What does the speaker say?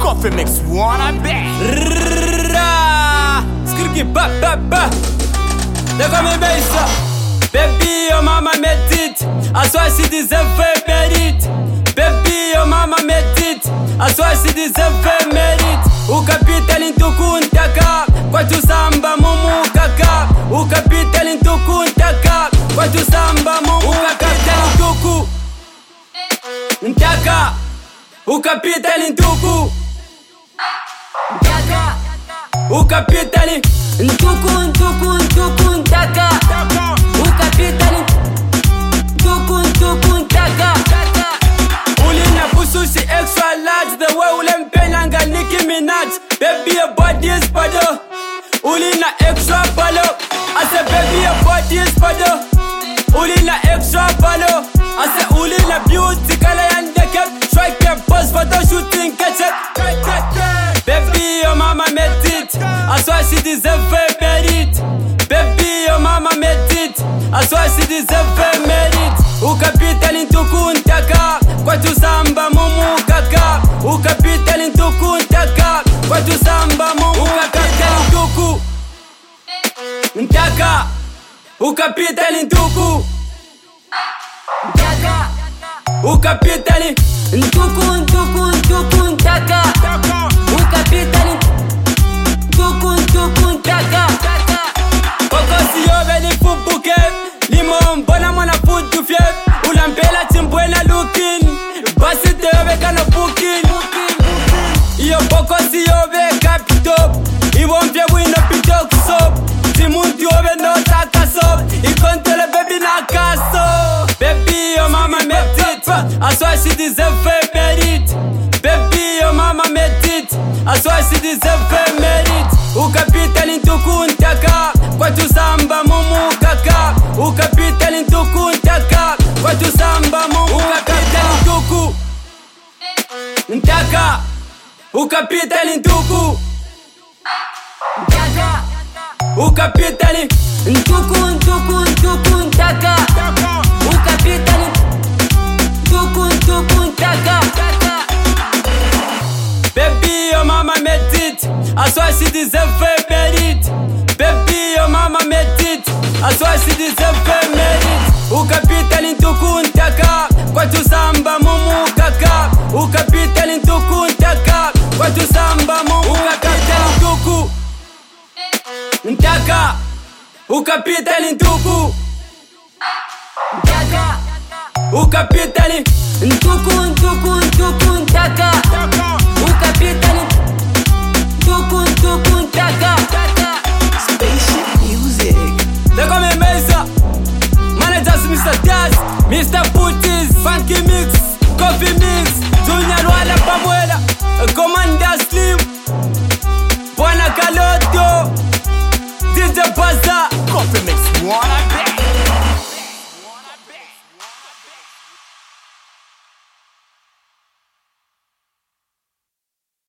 Coffee mix wanna be. Skriki ba ba ba. They call me Mesa. Baby, your mama made it. I swear she deserve merit. Baby, your mama made it. I swear she deserve merit. Ukapita lintukuntaka kwa tusamba mumu kaka. Ukapita lintukuntaka kwa tusamba mumu kaka. Lintuku ntaka. Ukapita lintuku ntaka. Ukapita lintuku ntaka. Ukapita lintuku ntaka. Ulina pusushi extra large. The way ulempelanga Nicki Minaj. Baby, your body is bado. Ulina extra balo. I said baby, your body is bado. Ulina extra balo. I said ulina beauty color and decade. Strike your pose photo shooting catch it. Baby, your mama made it. I swear she deserve merit. Baby, your mama made it. I swear she deserve merit. Ukapita lintuku ntaka kwa tusamba mumu kaka. Ukapita lintuku ntaka kwa tusamba mumu kaka. Lintuku ntaka. Ukapita lintuku ntaka. Ukapita lintuku ntaka. Ukapita lintuku ntaka. Kokosi yobe ni fubuke. Limo mbona mwana futu fye. Ulampela chimbwena looking. Basi tewe kano booking. Iyo kokosi yobe kapitop. Iwo mfye wino pitok sop. Timunti yobe no taka sop. Ikontele baby na kaso. Baby, your mama made it. I swear she deserve merit. Baby, your mama made it. I swear she deserve merit. Ukapita lintuku ntaka kwa tusamba mumu kaka. Ukapita lintuku ntaka kwa tusamba mumu kaka. Lintuku ntaka. Ukapita lintuku ntaka. Ukapita lintuku ntaka. Ukapita lintuku ntaka. Baby, your mama made it. I swear she deserve merit. Baby, your mama made it. I swear she deserve merit. Ukapita lintuku ntaka kwa tusamba mumu kaka. Ukapita lintuku ntaka kwa tusamba mumu kaka. Lintuku ntaka. Ukapita lintuku ntaka. Ukapita lintuku ntaka. Ukapita lintuku ntaka. Spaceship music. They call me Mesa. Managers Mr. Daz, Mr. Putis, Funky Mix, Coffee Mix, Junior Wala Pamuela, Commander Slim, Buana Caloto, DJ Baza. Coffee mix wanna